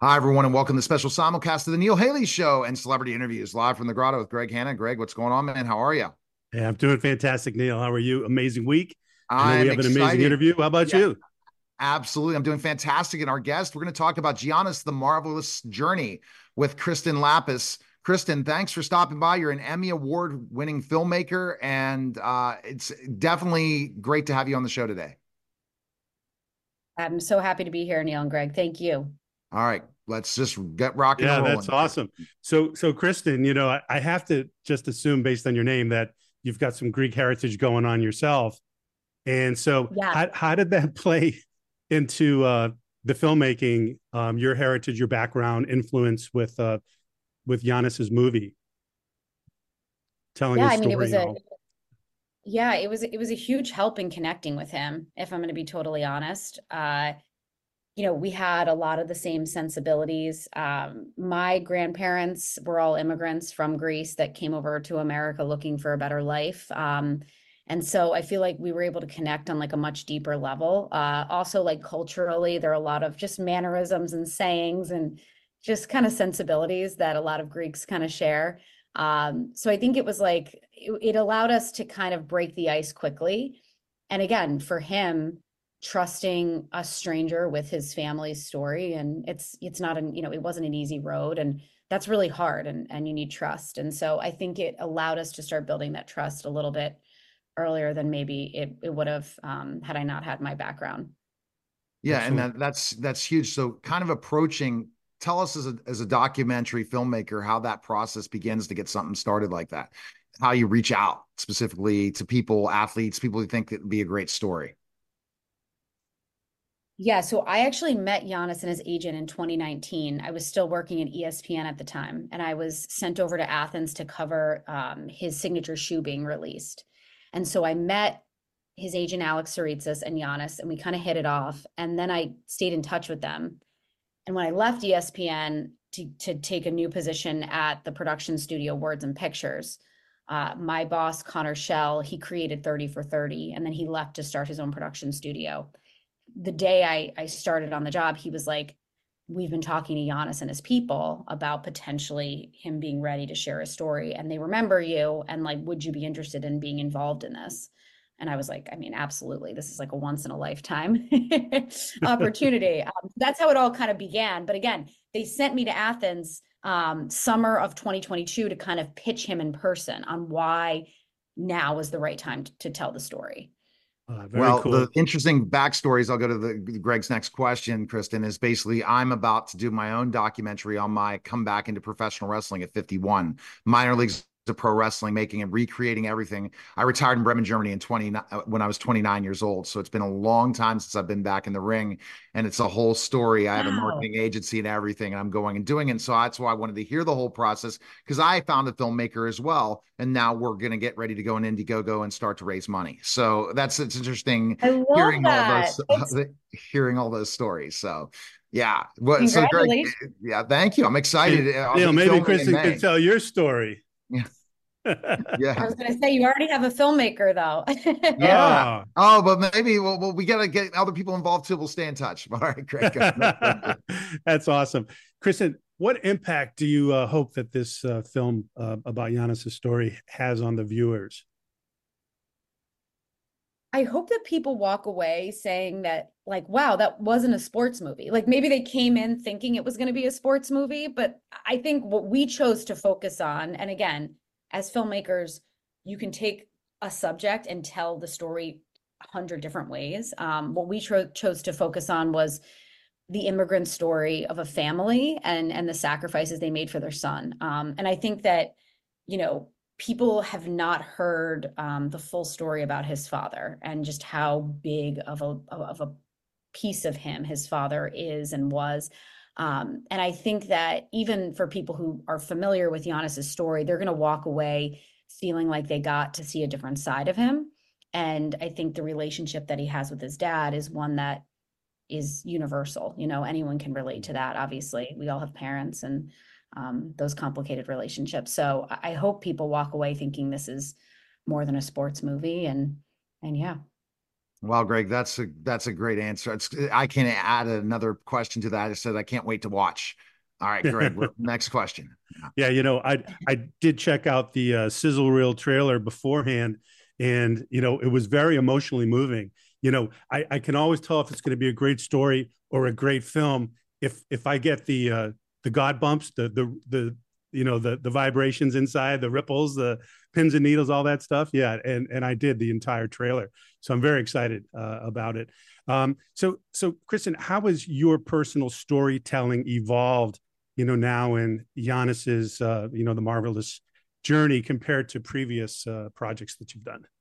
Hi, everyone, and welcome to the special simulcast of the Neil Haley Show and celebrity interviews live from the grotto with Greg Hanna. Greg, what's going on, man? How are you? Hey, I'm doing fantastic, Neil. How are you? Amazing week. I know we I'm have an amazing excited. interview. How about Yeah, you? absolutely. I'm doing fantastic. And our guest, we're going to talk about Giannis, the Marvelous Journey with Kristen Lapis. Kristen, thanks for stopping by. You're an Emmy Award winning filmmaker, and it's definitely great to have you on the show today. I'm so happy to be here, Neil and Greg. Thank you. All right, let's just get rocking and Yeah, that's rolling. awesome. So Kristen, I have to just assume based on your name that you've got some Greek heritage going on yourself. And so Yeah. how did that play into the filmmaking, your heritage, your background, influence with Giannis's movie, telling Yeah, his I mean, story and all? it was a huge help in connecting with him, if I'm going to be totally honest. We had a lot of the same sensibilities. My grandparents were all immigrants from Greece that came over to America looking for a better life. And so I feel like we were able to connect on like a much deeper level. Also, like culturally, there are a lot of just mannerisms and sayings and just kind of sensibilities that a lot of Greeks kind of share. So I think it was like it allowed us to kind of break the ice quickly. And again, for him, trusting a stranger with his family's story, and it's not an it wasn't an easy road, and that's really hard, and you need trust. And so I think it allowed us to start building that trust a little bit earlier than maybe it would have, had I not had my background. Yeah, and Excellent. that's huge. So, kind of approaching, tell us as a documentary filmmaker how that process begins to get something started like that. How you reach out specifically to people, athletes, people who think it would be a great story. Yeah, so I actually met Giannis and his agent in 2019. I was still working at ESPN at the time, and I was sent over to Athens to cover his signature shoe being released. And so I met his agent Alex Saritsas and Giannis, and we kind of hit it off. And then I stayed in touch with them. And when I left ESPN to take a new position at the production studio Words and Pictures, my boss Connor Shell, he created 30 for 30, and then he left to start his own production studio. The day I started on the job, he was like, we've been talking to Giannis and his people about potentially him being ready to share a story, and they remember you, and like, would you be interested in being involved in this? And I was like, I mean, absolutely. This is like a once in a lifetime opportunity. That's how it all kind of began. But again, they sent me to Athens, summer of 2022, to kind of pitch him in person on why now was the right time to tell the story. Very Well, the cool. interesting backstories, I'll go to the Greg's next question, Kristen, is basically I'm about to do my own documentary on my comeback into professional wrestling at 51, minor leagues of pro wrestling, making and recreating everything. I retired in Bremen, Germany in 20 when I was 29 years old. So it's been a long time since I've been back in the ring, and it's a whole story. I have a Wow. marketing agency and everything, and I'm going and doing it. And so that's why I wanted to hear the whole process, because I found a filmmaker as well. And now we're going to get ready to go in Indiegogo and start to raise money. So it's interesting I love hearing all that. those It's hearing all those stories. So yeah. What so Greg, congratulations. yeah, thank you. I'm And excited. I'll Neil, be maybe filming in Kristen could May. tell your story. Yeah. I Yeah. was going to say, you already have a filmmaker, though. Yeah. Ah, Oh, but maybe we got to get other people involved too. We'll stay in touch. All right, Greg. Next question. that's awesome. Kristen, what impact do you hope that this film about Giannis' story has on the viewers? I hope that people walk away saying that, like, wow, that wasn't a sports movie. Like, maybe they came in thinking it was going to be a sports movie, but I think what we chose to focus on, and again, as filmmakers, you can take a subject and tell the story 100 different ways. What we chose to focus on was the immigrant story of a family, and the sacrifices they made for their son. And I think that, you know, people have not heard the full story about his father and just how big of a piece of him his father is and was. And I think that even for people who are familiar with Giannis's story, they're going to walk away feeling like they got to see a different side of him. And I think the relationship that he has with his dad is one that is universal. Anyone can relate to that. Obviously, we all have parents and those complicated relationships. So I hope people walk away thinking this is more than a sports movie. And yeah. Well, Greg, that's a great answer. I can add another question to that. I said I can't wait to watch. All right, Greg, next question. Yeah. Yeah, I did check out the sizzle reel trailer beforehand, and it was very emotionally moving. I can always tell if it's going to be a great story or a great film if I get the God bumps, the vibrations inside, the ripples, the pins and needles, all that stuff. Yeah, and I did the entire trailer, so I'm very excited about it. So Kristen, how has your personal storytelling evolved? Now in Giannis's, the marvelous journey compared to previous projects that you've done?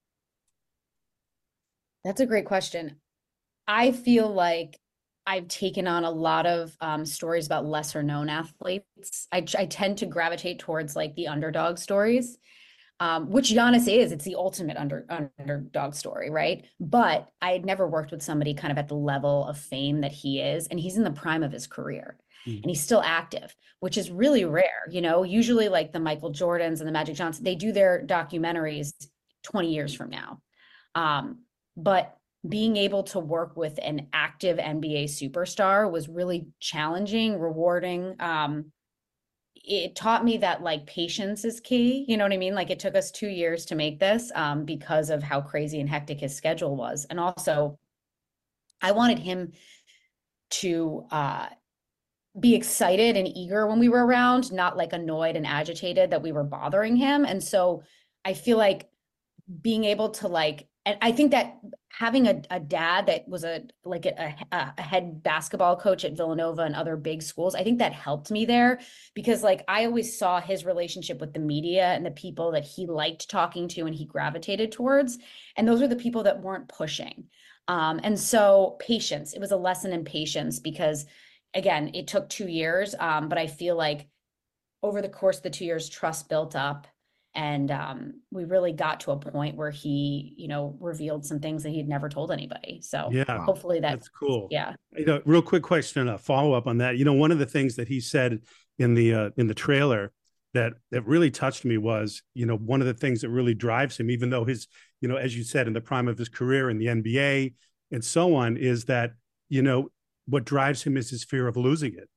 That's a great question. I feel like I've taken on a lot of stories about lesser known athletes. I tend to gravitate towards like the underdog stories, which Giannis is. It's the ultimate underdog story, right? But I had never worked with somebody kind of at the level of fame that he is, and he's in the prime of his career. And he's still active, which is really rare. Usually like the Michael Jordans and the Magic Johnson, they do their documentaries 20 years from now. But being able to work with an active NBA superstar was really challenging, rewarding. It taught me that like patience is key. You know what I mean? Like it took us 2 years to make this because of how crazy and hectic his schedule was. And also, I wanted him to be excited and eager when we were around, not like annoyed and agitated that we were bothering him. And so I feel like being able to like, and I think that having a dad that was a head basketball coach at Villanova and other big schools, I think that helped me there because like I always saw his relationship with the media and the people that he liked talking to and he gravitated towards. And those are the people that weren't pushing. And so patience, it was a lesson in patience because again, it took 2 years, but I feel like over the course of the 2 years, trust built up. And we really got to a point where he, revealed some things that he'd never told anybody. So Yeah, hopefully that's cool. Yeah. Real quick question, a follow up on that. One of the things that he said in the trailer that really touched me was, one of the things that really drives him, even though his, as you said, in the prime of his career in the NBA and so on, is that, what drives him is his fear of losing it.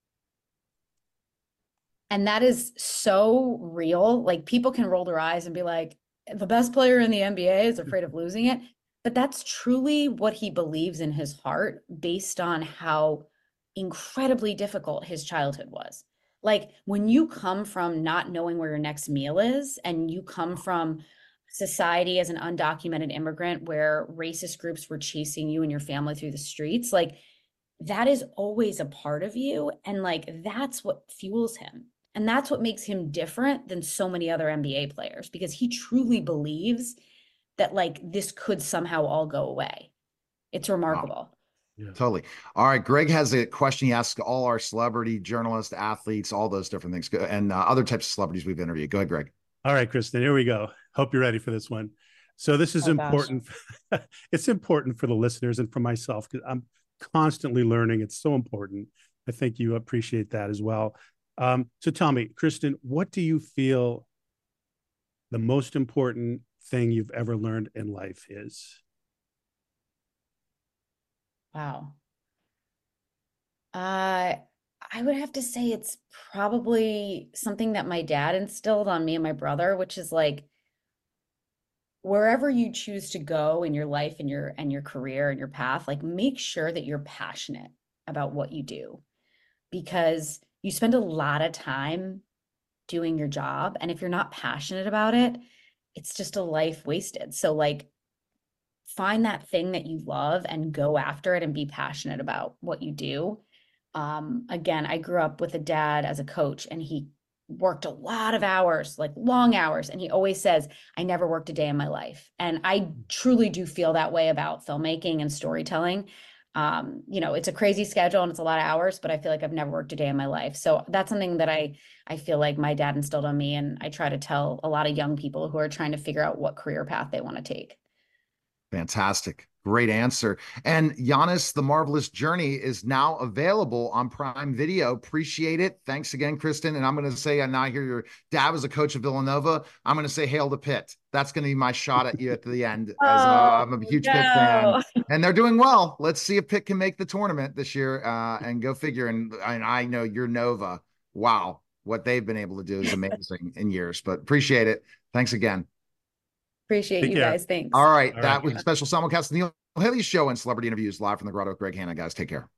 And that is so real. Like people can roll their eyes and be like, the best player in the NBA is afraid of losing it. But that's truly what he believes in his heart based on how incredibly difficult his childhood was. Like when you come from not knowing where your next meal is and you come from society as an undocumented immigrant where racist groups were chasing you and your family through the streets, like that is always a part of you. And like that's what fuels him. And that's what makes him different than so many other NBA players because he truly believes that like this could somehow all go away. It's Wow. remarkable. Yeah. Totally. All right. Greg has a question he asks all our celebrity journalists, athletes, all those different things, and other types of celebrities we've interviewed. Go ahead, Greg. All right, Kristen, here we go. Hope you're ready for this one. So this is important. It's important for the listeners and for myself because I'm constantly learning. It's so important. I think you appreciate that as well. So tell me, Kristen, what do you feel the most important thing you've ever learned in life is? Wow. I would have to say it's probably something that my dad instilled on me and my brother, which is like wherever you choose to go in your life and your career and your path, like make sure that you're passionate about what you do because you spend a lot of time doing your job. And if you're not passionate about it, it's just a life wasted. So like find that thing that you love and go after it and be passionate about what you do. Again, I grew up with a dad as a coach and he worked a lot of hours, like long hours. And he always says, I never worked a day in my life. And I truly do feel that way about filmmaking and storytelling. It's a crazy schedule and it's a lot of hours, but I feel like I've never worked a day in my life. So that's something that I feel like my dad instilled on me. And I try to tell a lot of young people who are trying to figure out what career path they want to take. Fantastic. Great answer. And Giannis, The Marvelous Journey is now available on Prime Video. Appreciate it. Thanks again, Kristen. And I'm going to say, and now I hear your dad was a coach of Villanova. I'm going to say hail to Pitt. That's going to be my shot at you at the end. As I'm a huge Pitt fan, and they're doing well. Let's see if Pitt can make the tournament this year, and go figure. And I know you're Nova. Wow, what they've been able to do is amazing in years. But appreciate it. Thanks again. Appreciate Take you care. guys. Thanks. All right, All that right. was a special simulcast of Neil Haley Show and Celebrity Interviews live from the Grotto. Greg Hanna, guys. Take care.